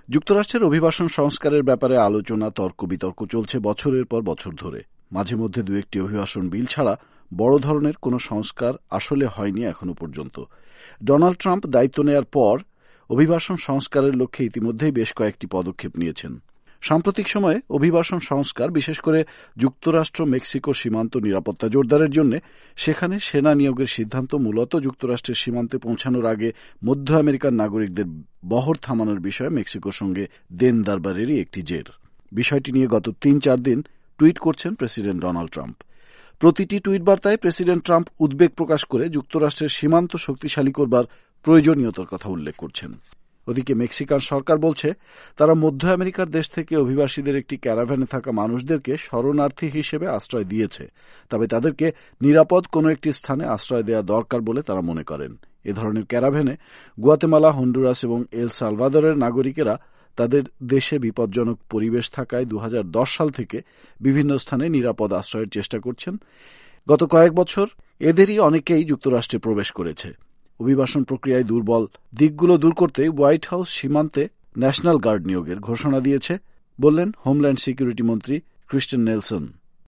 যুক্তরাষ্ট্রের অভিবাসন সংস্কারের ব্যাপারে আলোচনা তর্ক বিতর্ক চলছে বছরের পর বছর ধরে। মাঝে মধ্যে দু একটি অভিবাসন বিল ছাড়া বড় ধরনের কোনো সংস্কার আসলে হয়নি এখনো পর্যন্ত। ডোনাল্ড ট্রাম্প দায়িত্ব নেয়ার পর অভিবাসন সংস্কারের লক্ষ্যে ইতিমধ্যেই বেশ কয়েকটি পদক্ষেপ নিয়েছেন। সাম্প্রতিক সময়ে অভিবাসন সংস্কার, বিশেষ করে যুক্তরাষ্ট্র মেক্সিকো সীমান্ত নিরাপত্তা জোরদারের জন্য সেখানে সেনা নিয়োগের সিদ্ধান্ত মূলত যুক্তরাষ্ট্রের সীমান্তে পৌঁছানোর আগে মধ্য আমেরিকার নাগরিকদের বহর থামানোর বিষয়ে মেক্সিকোর সঙ্গে দেন দরবারেরই একটি জের। বিষয়টি নিয়ে গত ৩-৪ দিন টুইট করছেন প্রেসিডেন্ট ডোনাল্ড ট্রাম্প। প্রতিটি টুইট বার্তায় প্রেসিডেন্ট ট্রাম্প উদ্বেগ প্রকাশ করে যুক্তরাষ্ট্রের সীমান্ত শক্তিশালী করবার প্রয়োজনীয়তার কথা উল্লেখ করছেন। ওদিকে মেক্সিকান সরকার বলছে তারা মধ্য আমেরিকার দেশ থেকে অভিবাসীদের একটি ক্যারাভ্যানে থাকা মানুষদেরকে শরণার্থী হিসেবে আশ্রয় দিয়েছে, তবে তাদেরকে নিরাপদ কোনো একটি স্থানে আশ্রয় দেওয়া দরকার বলে তারা মনে করেন। এ ধরনের ক্যারাভ্যানে গুয়াতেমালা, হন্ডুরাস এবং এল সালভাদরের নাগরিকেরা তাদের দেশে বিপজ্জনক পরিবেশ থাকায় ২০১০ সাল থেকে বিভিন্ন স্থানে নিরাপদ আশ্রয়ের চেষ্টা করছেন। গত কয়েক বছর এদেরই অনেকেই যুক্তরাষ্ট্রে প্রবেশ করেছে। অভিবাসন প্রক্রিয়ায় দুর্বল দিকগুলো দূর করতে হোয়াইট হাউস সীমান্তে ন্যাশনাল গার্ড নিয়োগের ঘোষণা দিয়েছে, বললেন হোমল্যান্ড সিকিউরিটি মন্ত্রী ক্রিস্টেন নেলসন।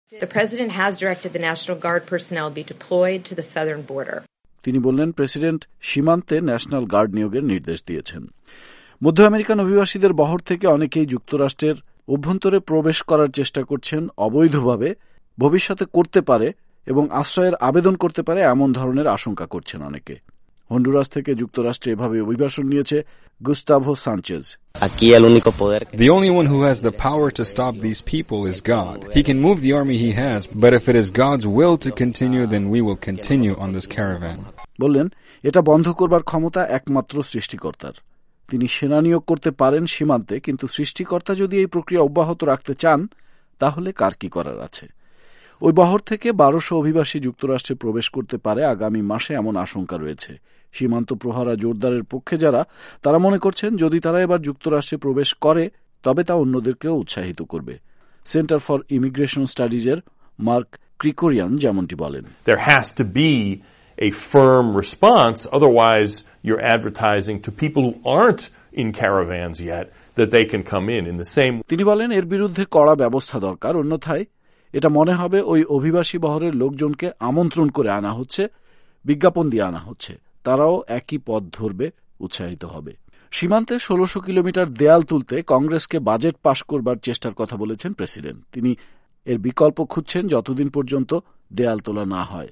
তিনি বললেন, প্রেসিডেন্ট সীমান্তে ন্যাশনাল গার্ড নিয়োগের নির্দেশ দিয়েছেন। মধ্য আমেরিকান অভিবাসীদের বহর থেকে অনেকেই যুক্তরাষ্ট্রের অভ্যন্তরে প্রবেশ করার চেষ্টা করছেন অবৈধভাবে, ভবিষ্যতে করতে পারে এবং আশ্রয়ের আবেদন করতে পারে এমন ধরনের আশঙ্কা করছেন অনেকে। হন্ডুরাস থেকে যুক্তরাষ্ট্রে এভাবে অভিবাসন নিয়েছে Gustavo Sanchez. The only one who has the power to stop these people is God. He can move the army he has, but if it is God's will to continue, then we will continue on this caravan. বললেন, এটা বন্ধ করবার ক্ষমতা একমাত্র সৃষ্টিকর্তার। তিনি সেনা নিয়োগ করতে পারেন সীমান্তে, কিন্তু সৃষ্টিকর্তা যদি এই প্রক্রিয়া অব্যাহত রাখতে চান তাহলে কার কি করার আছে। ওই বহর থেকে ১২০০ অভিবাসী যুক্তরাষ্ট্রে প্রবেশ করতে পারে আগামী মাসে, এমন আশঙ্কা রয়েছে। সীমান্ত প্রহরা জোরদারের পক্ষে যারা, তারা মনে করছেন যদি তারা এবার যুক্তরাষ্ট্রে প্রবেশ করে তবে তা অন্যদেরকেও উৎসাহিত করবে। সেন্টার ফর ইমিগ্রেশন স্টাডিজের মার্ক ক্রিকোরিয়ান যেমনটি বলেন, There has to be a firm response, otherwise you're advertising to people who aren't in caravans yet that they can come in the same. তিনি বলেন, এর বিরুদ্ধে কড়া ব্যবস্থা দরকার, অন্যথায় এটা মনে হবে ওই অভিবাসী বহরের লোকজনকে আমন্ত্রণ করে আনা হচ্ছে, বিজ্ঞাপন দিয়ে আনা হচ্ছে, তারাও একই পথ ধরবে, উৎসাহিত হবে। সীমান্তে ১৬০০ কিলোমিটার দেয়াল তুলতে কংগ্রেসকে বাজেট পাশ করবার চেষ্টার কথা বলেছেন প্রেসিডেন্ট। তিনি এর বিকল্প খুঁজছেন যতদিন পর্যন্ত দেয়াল তোলা না হয়।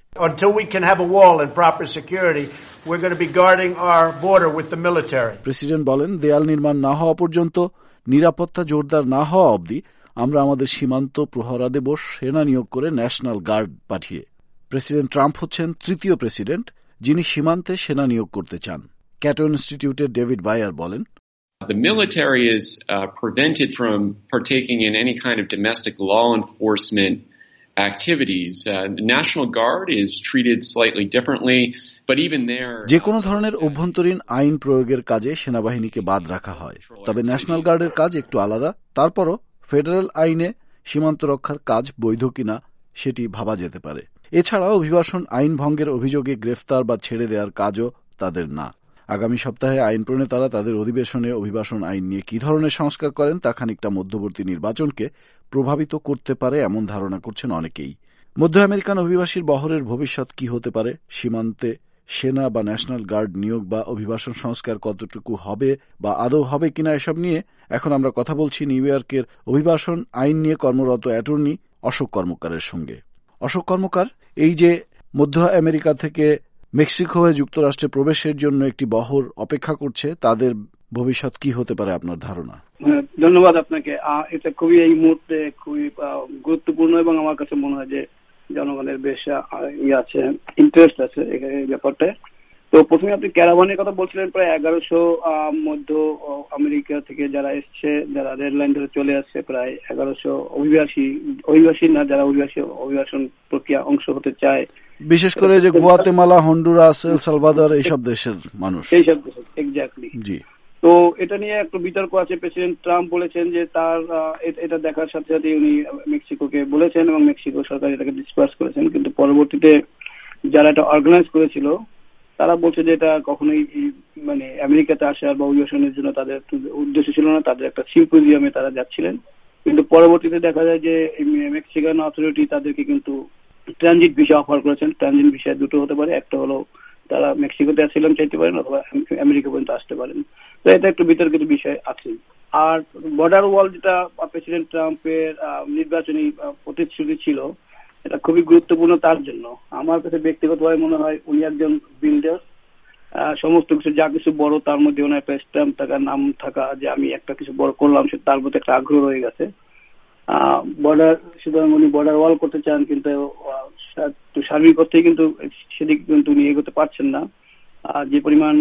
প্রেসিডেন্ট বলেন, দেয়াল নির্মাণ না হওয়া পর্যন্ত, নিরাপত্তা জোরদার না হওয়া অবধি আমরা আমাদের সীমান্ত প্রহরা দেব সেনা নিয়োগ করে, ন্যাশনাল গার্ড পাঠিয়ে। প্রেসিডেন্ট ট্রাম্প হচ্ছেন তৃতীয় প্রেসিডেন্ট যিনি সীমান্তে সেনা নিয়োগ করতে চান। ক্যাটো ইনস্টিটিউটের ডেভিড বায়ার বলেন, The military is prevented from partaking in any kind of domestic law enforcement activities. The National Guard is treated slightly differently, but even there, যে কোনো ধরনের অভ্যন্তরীণ আইন প্রয়োগের কাজে সেনাবাহিনীকে বাদ রাখা হয়, তবে ন্যাশনাল গার্ডের কাজ একটু আলাদা। তারপরও ফেডারেল আইনে সীমান্ত রক্ষার কাজ বৈধ কিনা সেটি ভাবা যেতে পারে। এছাড়া অভিবাসন আইন ভঙ্গের অভিযোগে গ্রেফতার বা ছেড়ে দেওয়ার কাজও তাদের না। আগামী সপ্তাহে আইন প্রণেতারা তাদের অধিবেশনে অভিবাসন আইন নিয়ে কি ধরনের সংস্কার করেন তা খানিকটা মধ্যবর্তী নির্বাচনকে প্রভাবিত করতে পারে এমন ধারণা করছেন অনেকেই। মধ্য আমেরিকান অভিবাসীর বহরের ভবিষ্যৎ কি হতে পারে, সীমান্তে সেনা বা ন্যাশনাল গার্ড নিয়োগ বা অভিবাসন সংস্কার কতটুকু হবে বা আদৌ হবে কিনা, এসব নিয়ে এখন আমরা কথা বলছি নিউ ইয়র্কের অভিবাসন আইন নিয়ে কর্মরত অ্যাটর্নি অশোক কর্মকারের সঙ্গে। অশোক কর্মকার, এই যে মধ্য আমেরিকা থেকে মেক্সিকো হয়ে যুক্তরাষ্ট্রে প্রবেশের জন্য একটি বহর অপেক্ষা করছে, তাদের ভবিষ্যৎ কি হতে পারে আপনার ধারণা? ধন্যবাদ আপনাকে। এটা খুবই এই মুহূর্তে খুবই গুরুত্বপূর্ণ এবং আমার কাছে মনে হয় যে জনগণের বেশ আছে, ইন্টারেস্ট আছে এই ব্যাপারটা। তো প্রথমে আপনি ক্যারাভানের কথা বলছিলেন, প্রায় ১১০০ মধ্য আমেরিকা থেকে যারা এসছে, যারা রেড লাইন ধরে চলে আসছে, প্রায় ১১০০ অভিবাসী না, যারা অভিবাসন প্রক্রিয়া অংশ হতে চায়, বিশেষ করে যে গুয়াতেমালা, হন্ডুরাস, এল সালভাদর এইসব দেশের মানুষ। এইসব দেশের এক্স্যাক্টলি। জি। তো এটা নিয়ে একটু বিতর্ক আছে। প্রেসিডেন্ট ট্রাম্প বলেছেন যে তার এটা দেখার সাথে সাথে উনি মেক্সিকোকে বলেছেন এবং মেক্সিকো সরকার এটাকে ডিসপার্স করেছেন, কিন্তু পরবর্তীতে যারা এটা অর্গানাইজ করেছিল তারা বলছে যে এটা কখনোই মানে আমেরিকাতে আসার বা অভিবাসনের জন্য তাদের উদ্দেশ্য ছিল না, তাদের একটা সিম্পোজিয়ামে তারা যাচ্ছিলেন। কিন্তু পরবর্তীতে দেখা যায় যে মেক্সিকান অথরিটি তাদেরকে কিন্তু ট্রানজিট ভিসা অফার করেছেন। ট্রানজিট ভিসা দুটো হতে পারে, একটা হলো তারা মেক্সিকোতে অ্যাসাইলাম চাইতে পারেন অথবা আমেরিকা পর্যন্ত আসতে পারেন। তো এটা একটু বিতর্কিত বিষয় আছে। আর বর্ডার ওয়াল যেটা প্রেসিডেন্ট ট্রাম্পের নির্বাচনী প্রতিশ্রুতি ছিল, এটা খুবই গুরুত্বপূর্ণ তার জন্য। আমার কাছে ব্যক্তিগতভাবে মনে হয় উনি একজন বিল্ডার, সমস্ত কিছু যা কিছু বড় তার মধ্যে ওনার একটা স্ট্যাম্প থাকা, নাম থাকা, যে আমি একটা কিছু বড় করলাম, সে তার মধ্যে একটা আগ্রহ রয়ে গেছে। বর্ডার, সুতরাং উনি বর্ডার ওয়াল করতে চান, কিন্তু সার্বিক অর্থে কিন্তু সেদিকে কিন্তু উনি এগোতে পারছেন না। যে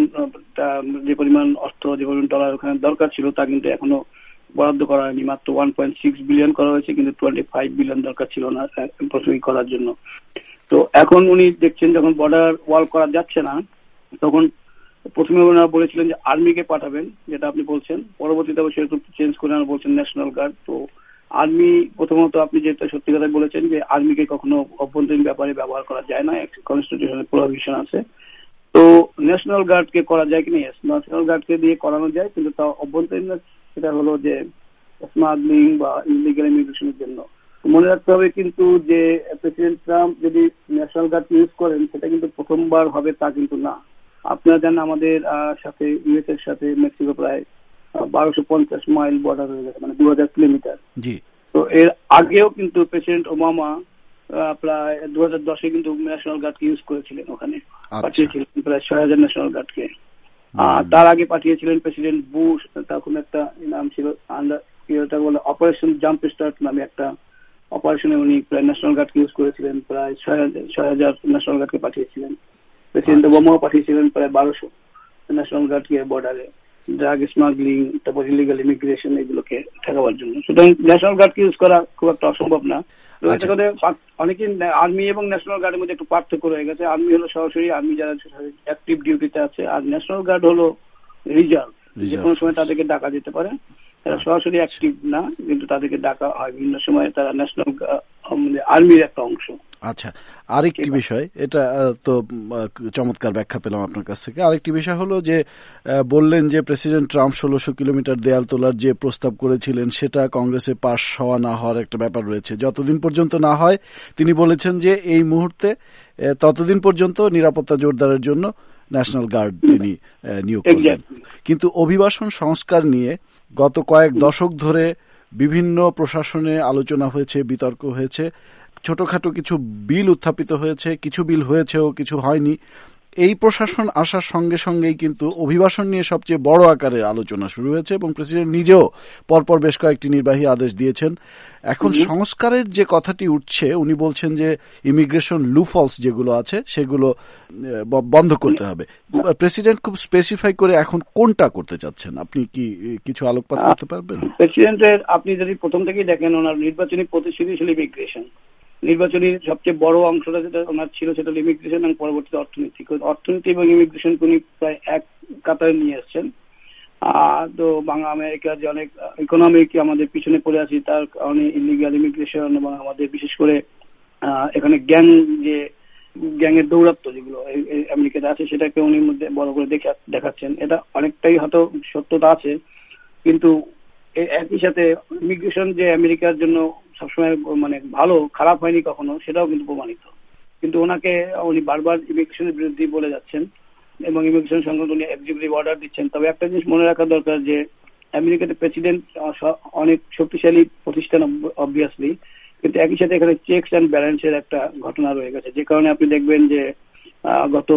পরিমাণ অর্থ, যে পরিমাণ ডলার ওখানে দরকার ছিল তা কিন্তু এখনো বরাদ্দ করা হয়নি। মাত্র 1.6 বিলিয়ন করা হয়েছে, কিন্তু 25 বিলিয়ন দরকার ছিল না প্রথমেই করার জন্য। তো এখন উনি দেখছেন যখন বর্ডার ওয়াল করা যাচ্ছে না, তখন প্রথমে ওনারা বলেছিলেন যে আর্মিকে পাঠাবেন, যেটা আপনি বলছেন। পরবর্তীতে অবশ্যই একটু চেঞ্জ করে ওনারা বলছেন ন্যাশনাল গার্ড। তো আর্মি প্রথমত আপনি যেটা সত্যি কথা বলেছেন যে আর্মিকে কখনো অভ্যন্তরীণ ব্যাপারে ব্যবহার করা যায় না, কনস্টিটিউশনের প্রভিশন আছে। তো ন্যাশনাল গার্ডকে করা যায় কিনা? ন্যাশনাল গার্ডকে দিয়ে করানো যায়, কিন্তু তাও অভ্যন্তরীণ সেটা হলো যে স্মাগলিং বা ইলিগাল ইমিগ্রেশনের জন্য। মনে রাখতে হবে কিন্তু যে প্রেসিডেন্ট ট্রাম্প যদি ন্যাশনাল গার্ড ইউজ করেন, সেটা কিন্তু প্রথমবার হবে তা কিন্তু না। আপনারা জানেন আমাদের সাথে ইউএস এর সাথে মেক্সিকো প্রায় 1250 মাইল বর্ডার হয়ে গেছে, মানে 2000 কিলোমিটার। তো এর আগেও কিন্তু প্রেসিডেন্ট ওবামা প্রায় 2010-এ কিন্তু ন্যাশনাল গার্ডকে ইউজ করেছিলেন, ওখানে পাঠিয়েছিলেন প্রায় 6000 ন্যাশনাল গার্ডকে। তার আগে পাঠিয়েছিলেন প্রেসিডেন্ট বুশ, তখন একটা নাম ছিল বলে অপারেশন জাম্প স্টার্ট নামে একটা অপারেশনে উনি প্রায় ন্যাশনাল গার্ডকে ইউজ করেছিলেন, প্রায় 6000 ন্যাশনাল গার্ডকে পাঠিয়েছিলেন। প্রেসিডেন্ট ওবামাও পাঠিয়েছিলেন প্রায় 1200 ন্যাশনাল গার্ডকে বর্ডারে ড্রাগ স্মাগলিং, তারপর ইলিগাল ইমিগ্রেশন, এগুলোকে ঠেকাবার জন্য। সুতরাং ন্যাশনাল গার্ডকে ইউজ করা খুব একটা অসম্ভব না। অনেকেই আর্মি এবং ন্যাশনাল গার্ডের মধ্যে একটু পার্থক্য রয়ে গেছে। আর্মি হলো সরাসরি আর্মি যারা অ্যাক্টিভ ডিউটিতে আছে, আর ন্যাশনাল গার্ড হলো রিজার্ভ, যে কোনো সময় তাদেরকে ডাকা যেতে পারে। তারা সরাসরি অ্যাক্টিভ না, কিন্তু তাদেরকে ডাকা হয় বিভিন্ন সময়, তারা ন্যাশনাল আর্মির একটা অংশ। আচ্ছা, আরেকটি বিষয়, এটা তো চমৎকার ব্যাখ্যা পেলাম আপনার কাছ থেকে। আরেকটি বিষয় হলো যে বললেন যে প্রেসিডেন্ট ট্রাম্প 1600 কিলোমিটার দেয়াল তোলার যে প্রস্তাব করেছিলেন, সেটা কংগ্রেসে পাস হওয়া না হওয়ার একটা ব্যাপার রয়েছে। যতদিন পর্যন্ত না হয়, তিনি বলেছেন যে এই মুহূর্তে ততদিন পর্যন্ত নিরাপত্তা জোরদারের জন্য ন্যাশনাল গার্ড তিনি নিয়োগ করবেন। কিন্তু অভিবাসন সংস্কার নিয়ে গত কয়েক দশক ধরে বিভিন্ন প্রশাসনে আলোচনা হয়েছে, বিতর্ক হয়েছে, ছোটখাটো কিছু বিল উত্থাপিত হয়েছে, কিছু বিল হয়েছেও, কিছু হয়নি। এই প্রশাসন আসার সঙ্গে সঙ্গেই কিন্তু অভিবাসন নিয়ে সবচেয়ে বড় আকারের আলোচনা শুরু হয়েছে এবং প্রেসিডেন্ট নিজেও পরপর বেশ কয়েকটি নির্বাহী আদেশ দিয়েছেন। এখন সংস্কারের যে কথাটি উঠছে, উনি বলছেন যে ইমিগ্রেশন লুফলস যেগুলো আছে সেগুলো বন্ধ করতে হবে। প্রেসিডেন্ট খুব স্পেসিফাই করে এখন কোনটা করতে চাচ্ছেন, আপনি কি কিছু আলোকপাত করতে পারবেন? প্রেসিডেন্টের আপনি যদি প্রথম থেকেই দেখেন, ওনার নির্বাচনী প্রতিশ্রুতি ছিল ইমিগ্রেশন। নির্বাচনীর সবচেয়ে বড় অংশটা যেটা ওনার ছিল সেটা হল ইমিগ্রেশন এবং পরবর্তীতে অর্থনীতি এবং ইমিগ্রেশন উনি প্রায় এক কাতারে নিয়ে এসছেন। তো আমেরিকার যে অনেক ইকোনমিক আমাদের পিছনে পড়ে আছি, তার কারণে ইলিগাল ইমিগ্রেশন এবং আমাদের বিশেষ করে এখানে গ্যাংয়ের দৌরাত্ম্য যেগুলো আমেরিকাতে আছে, সেটাকে উনি মধ্যে বড় করে দেখাচ্ছেন। এটা অনেকটাই হয়তো সত্যতা আছে, কিন্তু একই সাথে ইমিগ্রেশন যে আমেরিকার জন্য সবসময় মানে ভালো, খারাপ হয়নি কখনো, সেটাও কিন্তু প্রমাণিত। কিন্তু উনি বারবার ইমিগ্রেশনের বিরুদ্ধে বলে যাচ্ছেন এবং ইমিগ্রেশন সংক্রান্ত উনি এক্সিকিউটিভ অর্ডার দিচ্ছেন। তবে একটা জিনিস মনে রাখা দরকার যে আমেরিকাতে প্রেসিডেন্ট অনেক শক্তিশালী প্রতিষ্ঠান অবভিয়াসলি, কিন্তু একই সাথে এখানে চেকস অ্যান্ড ব্যালেন্সের একটা ঘটনা রয়ে গেছে, যে কারণে আপনি দেখবেন যে গত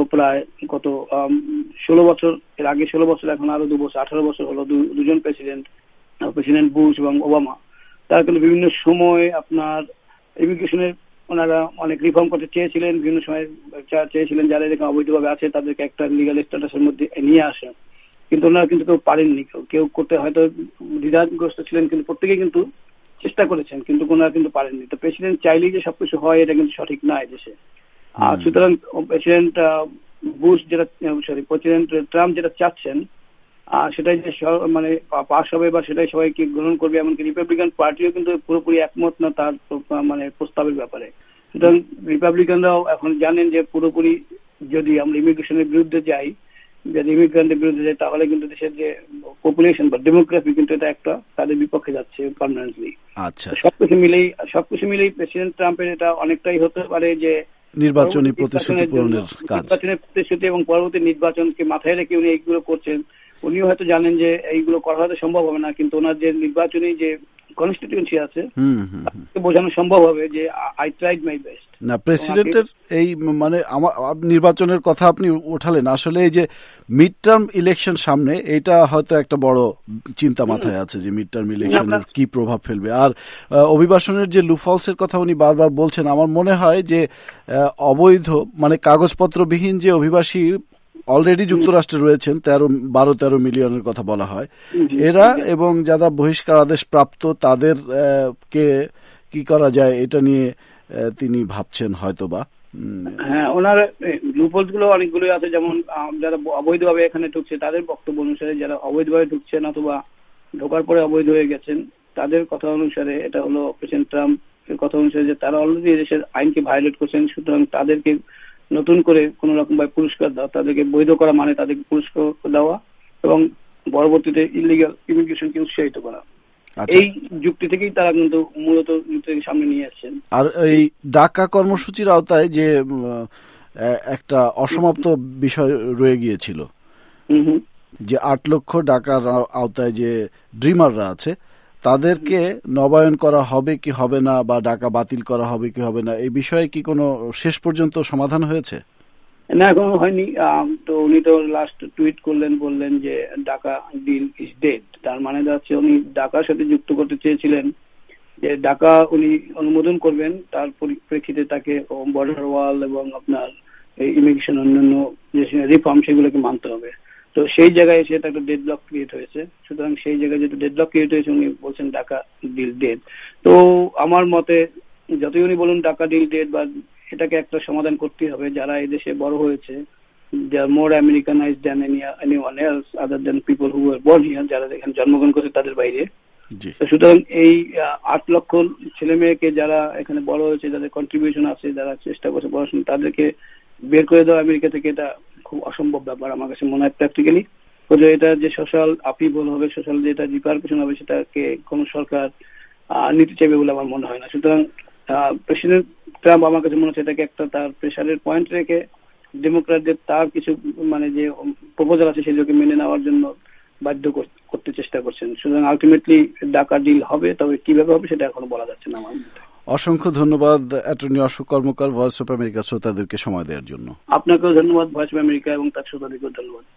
16 বছর, এর আগে 16 বছর, এখন আরো 2 বছর, 18 বছর হলো দুজন প্রেসিডেন্ট বুশ এবং ওবামা, তারা কিন্তু বিভিন্ন সময় আপনার ইমিগ্রেশনের ওনারা অনেক রিফর্ম করতে চেয়েছিলেন, বিভিন্ন সময় চেয়েছিলেন যারা এরকম অবৈধভাবে আছে তাদেরকে একটা লিগাল স্ট্যাটাসের মধ্যে নিয়ে আসেন, কিন্তু ওনারা কিন্তু কেউ পারেননি। কেউ করতে হয়তো দ্বিধাগ্রস্ত ছিলেন, কিন্তু প্রত্যেকেই কিন্তু চেষ্টা করেছেন, কিন্তু ওনারা কিন্তু পারেননি। তো প্রেসিডেন্ট চাইলেই যে সবকিছু হয়, এটা কিন্তু সঠিক না দেশে। সুতরাং প্রেসিডেন্ট প্রেসিডেন্ট ট্রাম্প যেটা চাচ্ছেন সেটাই যে মানে পাস হবে বা সেটাই সবাইকে গ্রহণ করবে, এমনকি রিপাবলিকান পার্টিও কিন্তু পুরোপুরি একমত না তার মানে প্রস্তাবের ব্যাপারে। সুতরাং রিপাবলিকানরাও এখন জানেন যে পুরোপুরি যদি আমরা ইমিগ্রেশনের বিরুদ্ধে যাই, যদি ইমিগ্রেন্টের বিরুদ্ধে যাই, তাহলে কিন্তু দেশের যে পপুলেশন বা ডেমোগ্রাফি কিন্তু এটা একটা তাদের বিপক্ষে যাচ্ছে পার্মানেন্টলি। আচ্ছা, সবকিছু মিলেই প্রেসিডেন্ট ট্রাম্পের এটা অনেকটাই হতে পারে যে নির্বাচনী প্রতিশ্রুতি পূরণের কাজ, নির্বাচনের প্রতিশ্রুতি এবং পরবর্তী নির্বাচনকে মাথায় রেখে উনি এইগুলো করছেন। উনিও হয়তো জানেন যে এইগুলো করা হয়তো সম্ভব হবে না, কিন্তু ওনার যে নির্বাচনী যে কনস্টিটিউয়েন্সি আছে বোঝানো সম্ভব হবে যে আই ট্রাইড মাই বেস্ট। না, প্রেসিডেন্টের এই মানে নির্বাচনের কথা আপনি উঠালেন, আসলে এই যে মিড টার্ম ইলেকশন সামনে, এইটা হয়তো একটা বড় চিন্তা মাথায় আছে যে মিড টার্ম ইলেকশনের কি প্রভাব ফেলবে। আর অভিবাসনের যে লুফলসের কথা উনি বারবার বলছেন, আমার মনে হয় যে অবৈধ মানে কাগজপত্রবিহীন যে অভিবাসী অলরেডি যুক্তরাষ্ট্রে রয়েছেন 12-13 মিলিয়নের কথা বলা হয়, এরা এবং যারা বহিষ্কার আদেশ প্রাপ্ত তাদের কে কি করা যায় এটা নিয়ে তিনি ভাবছেন হয়তোবা। হ্যাঁ, ওনার লুপহোলস গুলো অনেকগুলো আছে, যেমন যারা অবৈধভাবে এখানে ঢুকছে তাদের বক্তব্য অনুসারে, যারা অবৈধভাবে ঢুকছেন অথবা ঢোকার পরে অবৈধ হয়ে গেছেন তাদের কথা অনুসারে, এটা হলো প্রেসিডেন্ট ট্রাম্পের কথা অনুসারে যে তারা অলরেডি দেশের আইনকে ভায়োলেট করছেন, সুতরাং তাদেরকে নতুন করে কোন রকম ভাবে পুরস্কার দেওয়া, তাদেরকে বৈধ করা মানে তাদেরকে পুরস্কার দেওয়া এবং পরবর্তীতে ইলিগাল ইমিগ্রেশনকে উৎসাহিত করা। এই যুক্তি থেকেই তারা কিন্তু মূলত সামনে নিয়ে আসছেন। আর এই ডাকা কর্মসূচির আওতায় যে একটা অসমাপ্ত বিষয় রয়ে গিয়েছিল যে 8 লক্ষ ডাকার আওতায় যে ড্রিমাররা আছে তাদেরকে নবায়ন করা হবে কি হবে না, বা ডাকা বাতিল করা হবে কি হবে না, এই বিষয়ে কি কোনো শেষ পর্যন্ত সমাধান হয়েছে? না, এখনো হয়নি। তো উনি তো লাস্ট টুইট করলেন, বললেন যে ডাকা ডিল ইজ ডেড। তার মানে হচ্ছে উনি ডাকার সাথে যুক্ত করতে চেয়েছিলেন যে ডাকা উনি অনুমোদন করবেন, তার পরিপ্রেক্ষিতে তাকে বর্ডার ওয়াল এবং আপনার ইমিগ্রেশন অন্যান্য যে রিফর্ম সেগুলোকে মানতে হবে। তো সেই জায়গায় এসে একটা ডেডলক ক্রিয়েট হয়েছে। সুতরাং সেই জায়গায় যেহেতু ডেডলক ক্রিয়েট হয়েছে, উনি বলছেন ডাকা ডিল ডেড। তো আমার মতে যতই উনি বলুন ডাকা ডিল ডেড, বা এটাকে একটা সমাধান করতেই হবে। যারা এই দেশে বড় হয়েছে, they are more Americanized than anyone else other than people who were born here, যারা এখানে জন্মগ্রহণ করেছে তাদের বাইরে। সুতরাং এই 8 লক্ষ ছেলে মেয়েকে যারা এখানে বড় হয়েছে, যাদের কন্ট্রিবিউশন আছে, যারা চেষ্টা করছে পড়াশোনা, তাদেরকে বের করে দেওয়া আমেরিকা থেকে এটা খুব অসম্ভব ব্যাপার আমার কাছে মনে হয় প্র্যাকটিক্যালি। এটা যে সোশ্যাল আপিভল হবে, সোশ্যাল যেটা রিপারকেশন হবে, সেটাকে কোন সরকার নিতে চাইবে বলে আমার মনে হয় না। সুতরাং প্রেসিডেন্ট ট্রাম্প আমার কাছে মনে হচ্ছে এটাকে একটা তার প্রেশারের পয়েন্ট রেখে ডেমোক্র্যাটদের তার কিছু মানে যে প্রপোজাল আছে সেগুলোকে মেনে নেওয়ার জন্য বাধ্য করতে চেষ্টা করছেন। সুতরাং আলটিমেটলি ডাকা ডিল হবে, তবে কিভাবে হবে সেটা এখনো বলা যাচ্ছে না আমার মতে। অসংখ্য ধন্যবাদ attorney Ashok Karmakar, voice of America শ্রোতাদেরকে সময় দেওয়ার জন্য। আপনাকেও ধন্যবাদ ভয়েস অফ আমেরিকা এবং তার শ্রোতাদেরকেও ধন্যবাদ।